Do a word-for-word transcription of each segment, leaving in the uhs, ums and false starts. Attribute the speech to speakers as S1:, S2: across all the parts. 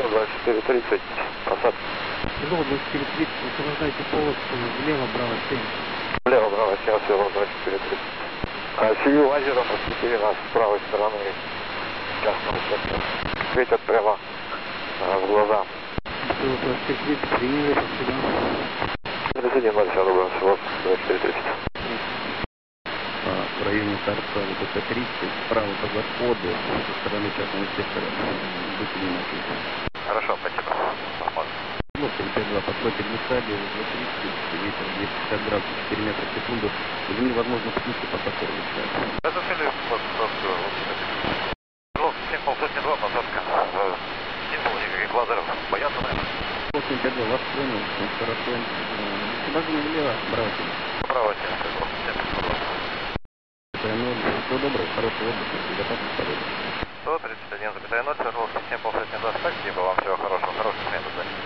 S1: двадцать четыре тридцать, посадка.
S2: Свердлова двадцать четыре тридцать, высвобождайте полосу влево, браво семь.
S1: Влево, браво семь, Свердлова двадцать четыре тридцать. А сию лазером осветили нас с правой стороны частного сектора. Светят прямо а, в глаза.
S2: Свердлова двадцать четыре тридцать, приняли, спасибо.
S1: тридцать один ноль, Свердлова двадцать четыре тридцать.
S3: В районе торца ВТП тридцать, справа по заходу, со стороны частного сектора. Будьте внимательны.
S1: Хорошо, спасибо. Посмотрим.
S3: Лодка пять два, подхватит Мисаби, два тридцать, ветер двести пятьдесят градусов, четыре метра в секунду. Земли возможно спуск по посадке.
S1: Разрешили посадку. Ну, семь полсотни два, посадка. Не было никаких лазеров. Боятся, наверное.
S3: восемь пять два, вас понял, хорошо. Бажано влево, браво семь.
S1: Браво семь, семь,
S3: Всего доброго, хорошего отдыха, безопасности полета.
S1: сто тридцать один ноль, Свердловский семь полсотни два, спасибо вам, всего хорошего, хороших смен, до свидания.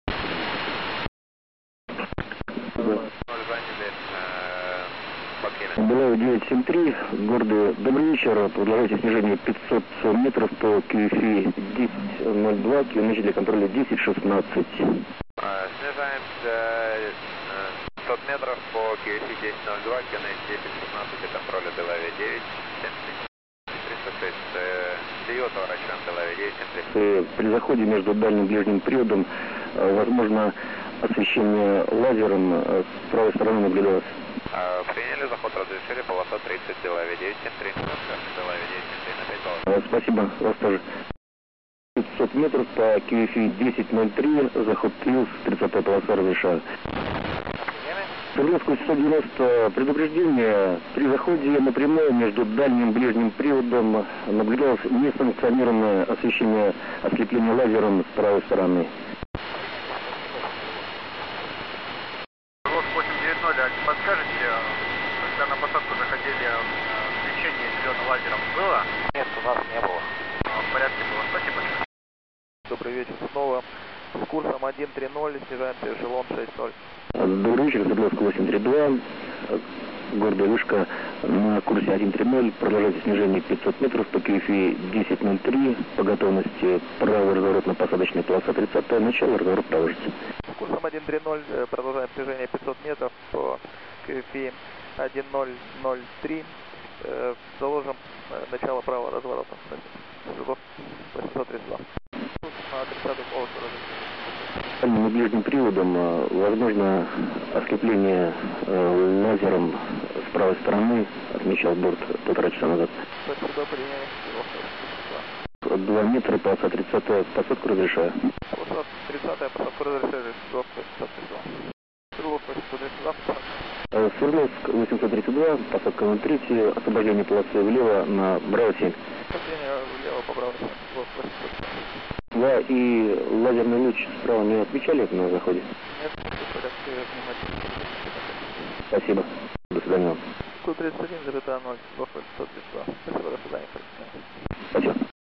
S4: Беляева девять семь три, городу добрый вечер, продолжайте снижение пятьсот метров по кью эф и десять ноль два, километр для контроля десять шестнадцать.
S1: Снижаемся пятьсот метров по кью эф и десять ноль два, километр десять шестнадцать для контроля Белави девять семь триста шесть. Сию отворачиваем Белави девять семь три.
S4: При заходе между дальним и ближним периодом возможно освещение лазером с правой стороны наблюдалось.
S1: Приняли, заход разрешили, полоса тридцать, Белави девять семь три. Белави девять семь три на пять полос.
S4: Спасибо, вас тоже. пятьсот метров по кью эф и десять ноль три, заход плюс, тридцатая полоса разрешаю. Свердловскую сто девяносто, предупреждение, при заходе напрямую между дальним и ближним приводом наблюдалось несанкционированное освещение ослепления лазером с правой стороны.
S5: восемь девять ноль, а не подскажете, когда на посадку заходили, свечение зеленым лазером было?
S1: Нет, у нас не было.
S5: В порядке было, спасибо.
S6: Добрый вечер снова. С курсом один три ноль, снижаемся эшелон шесть ноль.
S4: Добрый вечер, Свердловская восемь три два, гордая вышка на курсе один три ноль, продолжайте снижение пятьсот метров по кью эф и десять ноль три, по готовности правый разворот на посадочной полоса тридцатая, начало, разворот продолжите.
S6: С курсом один три ноль, продолжаем снижение пятьсот метров по кью эф и один ноль ноль три, заложим начало правого разворота. восемьсот тридцать два. На тридцатую полосу разрешили.
S4: Дальним и ближним приводом возможно ослепление э, лазером с правой стороны, отмечал борт полтора часа назад.
S6: Спасибо, приняли.
S4: Два метра, полоса тридцатая, посадку разрешаю.
S6: Полоса тридцатая, посадку разрешили. восемьсот тридцать два. Свердловск восемьсот тридцать два, посадка.
S4: Свердловск восемьсот тридцать два, посадка ноль три, освобождение полосы влево на Браво семь.
S6: Освобождение влево по Браво семь.
S4: Да, и лазерный луч справа не отмечали на заходе?
S6: Нет, в порядке, внимательно.
S4: Спасибо. До свидания.
S6: сто тридцать один ноль, сто тридцать два. Спасибо, до свидания.
S4: Спасибо.